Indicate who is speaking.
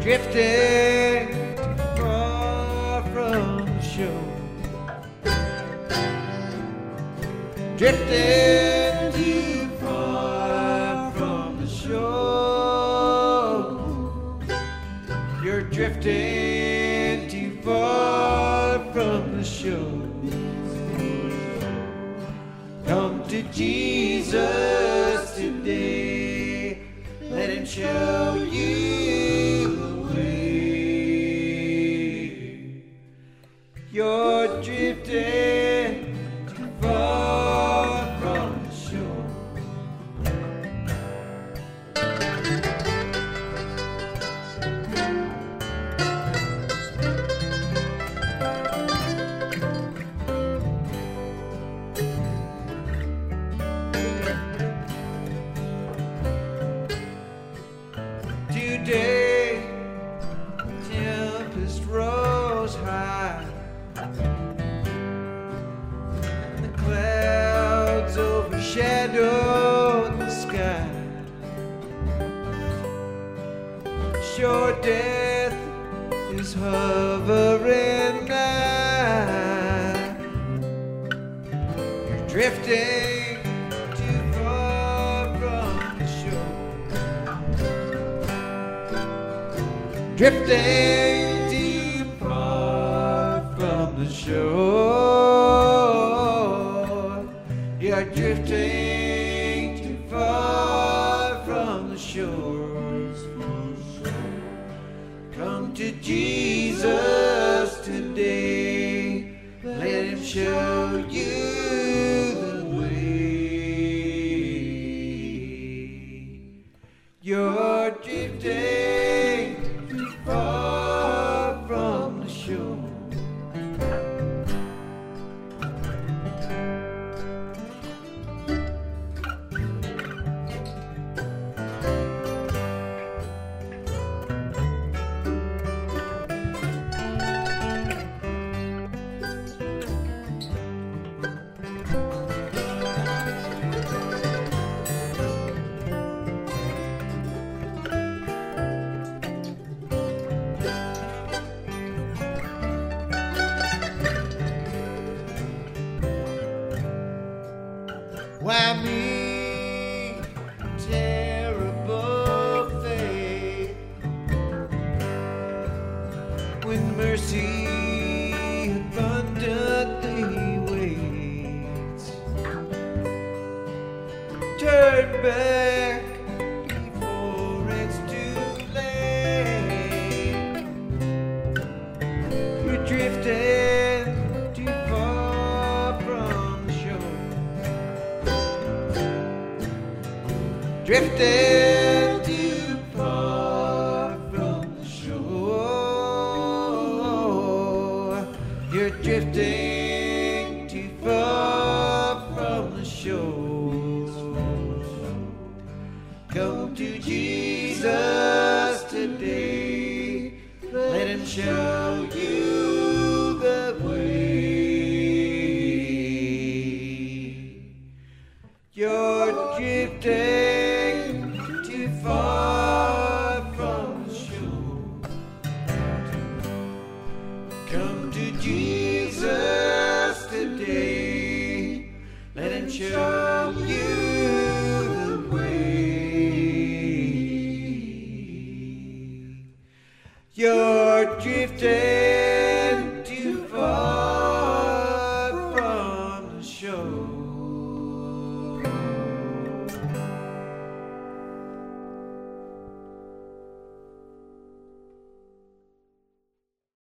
Speaker 1: drifting too far from the shore. Drifting too far from the shore. You're drifting too far from the shore. Come to Jesus today. Let him show you the way. You're drifting too far from the shore. Today, tempest rose high, and the clouds overshadowed the sky. Sure death is hovering nigh. You're drifting too far from the shore. Drifting too far from the shore. You're drifting too far from the shore. Come to Jesus today. Let him show you the way. You're drifting too far from the shore. Why me, terrible fate, when mercy abundantly waits? Turn back before it's too late. You're drifting too far from the shore. Drifting too far from the shore. You're drifting too far from the shore. Come to Jesus today. Let him show you the way. You're drifting too far from the shore. Come to Jesus today. Let him show